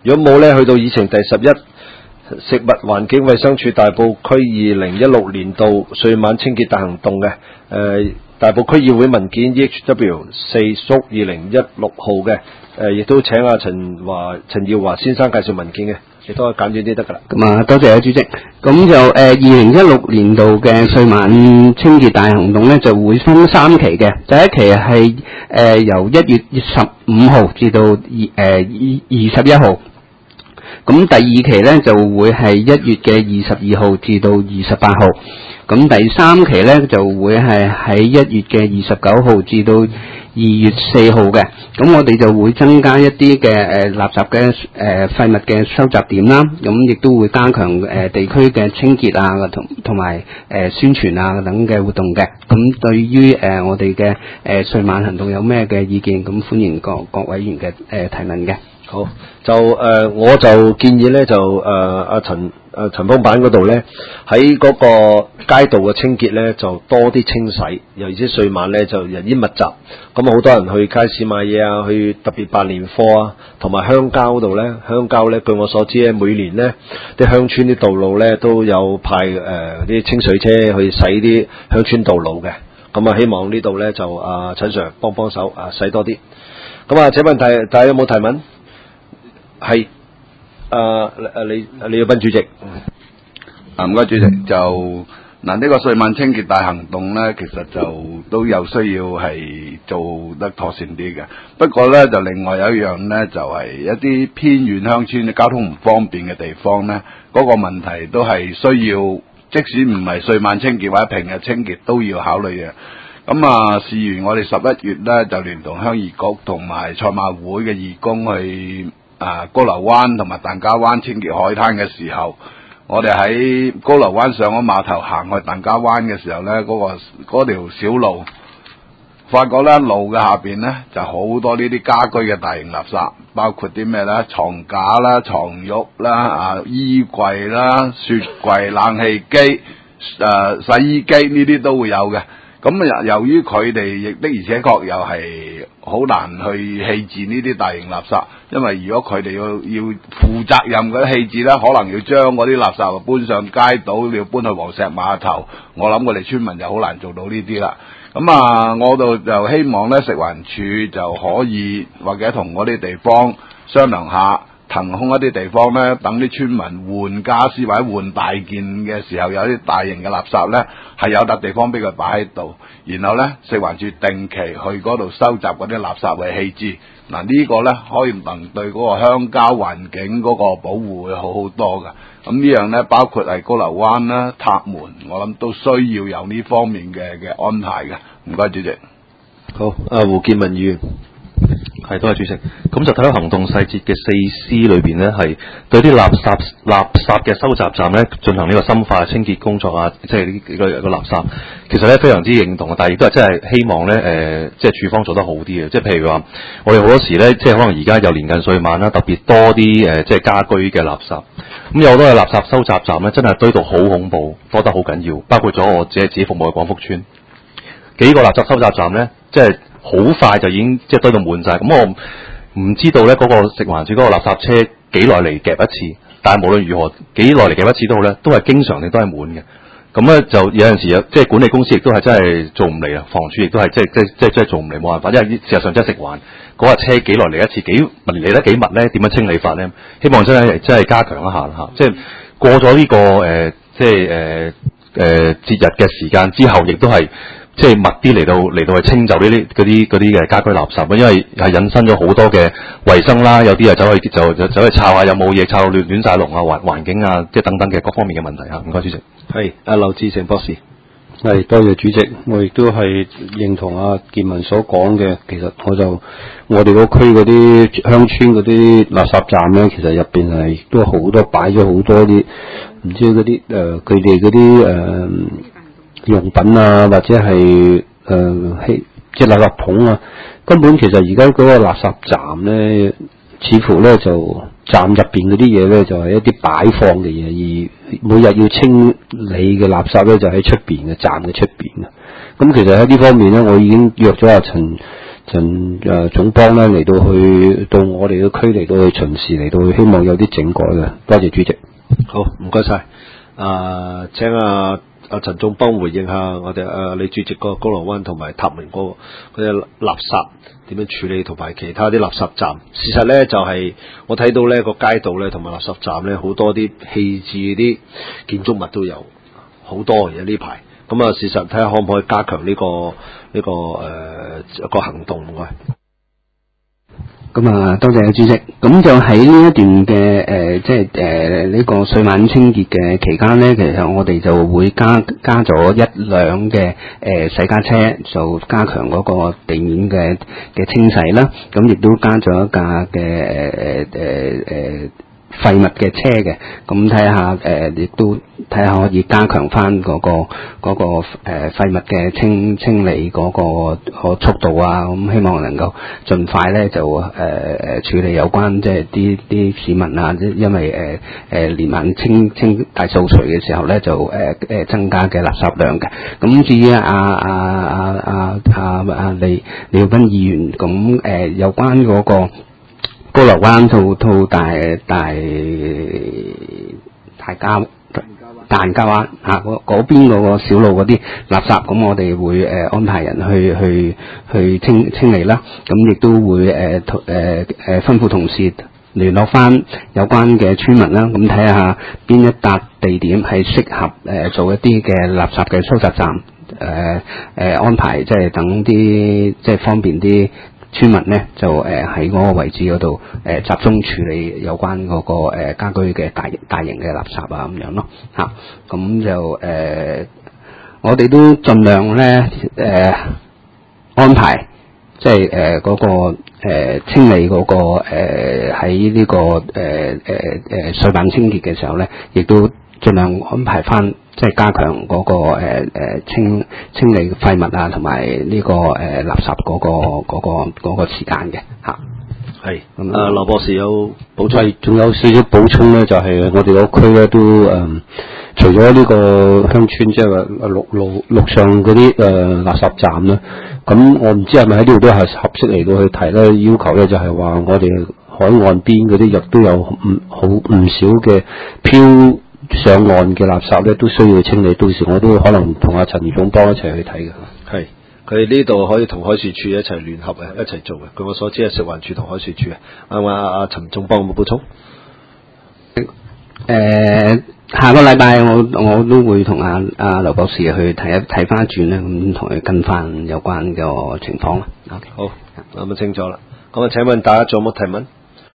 如果冇咧，去到議程第11，食物環境衛生署大埔區2016年度歲晚清潔大行動嘅大埔區議會文件 EHW 4/2016號嘅亦都請阿陳耀華先生介紹文件嘅，亦都係簡短啲得噶啦。 咁啊，多謝啊主席。咁就2016年度嘅歲晚清潔大行動咧，就會分3期嘅。第一期係由1月15號至到21號。咁第二期咧就會係1月嘅22號至到28號。咁第3期咧就會係喺1月嘅29號至到2月4號嘅。咁我哋就會增加一啲嘅垃圾嘅廢物嘅收集點啦。咁亦都會加強地區嘅清潔啊，同埋宣傳啊等嘅活動嘅。咁對於我哋嘅歲晚行動有咩嘅意見？咁歡迎各委員嘅提問嘅。 好，我就建議咧，阿陳鋒辦嗰度咧，喺嗰個街道嘅清潔咧，就多啲清洗，尤其是歲晚咧就人煙密集，咁好多人去街市買嘢啊，去特別辦年貨啊，同埋鄉郊度咧，據我所知咧，每年咧啲鄉村啲道路咧都有派啲清水車去洗啲鄉村道路嘅，咁啊希望呢度咧就陳 Sir 幫手洗多啲。咁啊，請問大家有冇提問？係，李耀斌主席。 唔該主席，就呢個歲晚清潔大行動咧，其實就都有需要係做得妥善啲嘅。不過咧，就另外有一樣咧，就係一啲偏遠鄉村交通唔方便嘅地方咧，嗰個問題都係需要，即使唔係歲晚清潔或者平日清潔都要考慮嘅。咁事緣我哋11月咧就聯同鄉議局同埋賽馬會嘅義工去高流灣同埋疍家灣清潔海灘嘅時候，我哋喺高流灣上咗碼頭行去疍家灣嘅時候咧，嗰條小路，發覺咧路嘅下邊咧就好多呢啲家居嘅大型垃圾，包括啲咩咧，床架啦、床褥啦、衣櫃啦、雪櫃、冷氣機、洗衣機呢啲都會有嘅。咁由於佢哋亦的而且確又係好難去棄置呢啲大型垃圾，因為如果佢哋要負責任嘅棄置咧，可能要將嗰啲垃圾搬上街道，要搬去黃石碼頭，我諗我哋村民就好難做到呢啲啦。咁我度就希望咧，食環署就可以或者同嗰啲地方商量下，騰空一啲地方咧，等啲村民換家私或者換大件嘅時候，有啲大型嘅垃圾咧，係有笪地方俾佢擺喺度，然後咧食環署定期去嗰度收集嗰啲垃圾去棄置。呢個咧可以能對嗰個鄉郊環境嗰個保護會好好多㗎。咁呢樣咧包括係高流灣啦、塔門，我諗都需要有呢方面嘅安排嘅。唔該主席。 好，胡建文議員。 係，多謝主席。咁就睇到行動細節嘅4C裏邊咧，係對啲垃圾嘅收集站咧進行呢個深化清潔工作啊，即係呢個垃圾。其實咧非常之認同，但係亦都係真係希望咧即係處方做得好啲嘅。即係譬如話，我哋好多時咧，即係可能而家又年近歲晚啦，特別多啲即係家居嘅垃圾。咁有好多嘅垃圾收集站咧，真係堆到好恐怖，多得好緊要。包括咗我自己服務嘅廣福村幾個垃圾收集站咧，即係好快就已經即係堆到滿晒。咁我唔知道咧嗰個食環署嗰個垃圾車幾耐嚟夾一次，但係無論如何幾耐嚟夾一次都好咧，都係經常地都係滿嘅。咁咧就有陣時即係管理公司亦都係真係做唔嚟啊，房署亦都係即係做唔嚟，冇辦法，因為事實上真係食環嗰架車幾耐嚟一次，嚟得幾密咧，點樣清理法咧？希望真係加強一下啦嚇，即係過咗呢個節日嘅時間之後，亦都係即係密啲嚟到去清走呢啲嗰啲嘅家居垃圾，因為係引申咗好多嘅衞生啦，有啲啊走去抄下有冇嘢，抄到亂晒龍啊，環境啊，即係等等嘅各方面嘅問題嚇。唔該主席。 係劉志成博士。 係，多謝主席。我亦都係認同建文所講嘅。其實我哋嗰區嗰啲鄉村嗰啲垃圾站咧，其實入邊係都好多擺咗好多啲唔知嗰啲佢哋嗰啲用品啊，或者係即係垃圾桶啊。根本其實而家嗰個垃圾站咧，似乎咧就站入邊嗰啲嘢咧就係一啲擺放嘅嘢，而每日要清理嘅垃圾咧就喺出邊嘅站嘅出邊嘅。咁其實喺呢方面咧，我已經約咗陳總幫咧嚟到去到我哋嘅區嚟到去巡視嚟到去希望有啲整改嘅。多謝主席。 好，唔該晒。請阿陳總幫回應下我哋李主席個高羅灣同埋塔明嗰啲垃圾點樣處理，同埋其他啲垃圾站。事實咧就係、我睇到咧個街道咧同埋垃圾站咧好多啲棄置啲建築物都有好多嘅呢排。咁啊，事實睇下可唔可以加強呢個一個行動嘅。 咁啊，多謝主席。咁就喺呢一段嘅即係呢個歲晚清潔嘅期間咧，其實我哋就會加咗一輛嘅洗家車，就加強嗰個地面嘅清洗啦。咁亦都加咗一架嘅廢物嘅車嘅，咁睇下亦都睇下可以加強翻嗰個廢物嘅清理嗰個速度啊，咁希望能夠盡快咧就處理有關即係啲市民啊，因為連晚清大掃除嘅時候咧就增加嘅垃圾量嘅。咁至於李耀斌議員咁有關嗰個高樓灣套大家灣嗰邊嗰個小路嗰啲垃圾，咁我哋會安排人去清理啦。咁亦都會吩咐同事聯絡翻有關嘅村民啦，咁睇下邊一笪地點係適合做一啲嘅垃圾嘅收集站，安排即係等啲即係方便啲村民咧就喺嗰個位置嗰度集中處理有關嗰個家居嘅大型嘅垃圾啊咁樣咯嚇。咁就我哋都盡量咧安排即係嗰個清理嗰個喺呢個歲晚清潔嘅時候咧，亦都盡量安排翻即係加強嗰個清理廢物啊，同埋呢個垃圾嗰個時間嘅嚇。 係劉博士有補充？ 係，仲有少少補充咧，就係我哋個區咧都除咗呢個鄉村即係話陸上嗰啲垃圾站咧，咁我唔知係咪喺呢度都係合適嚟到去提咧要求咧，就係話我哋海岸邊嗰啲亦都有唔少嘅漂上岸嘅垃圾咧，都需要清理。到時我都可能同阿陳總幫一齊去睇嘅。 係，佢呢度可以同海事處一齊聯合一齊做嘅。據我所知係食環署同海事處啊。啱啱阿陳總幫有冇補充？ 下個禮拜我都會同阿劉博士去睇翻轉咧，咁同佢跟翻有關嘅情況啦。 好，諗得清楚啦。咁啊，請問大家仲有冇提問？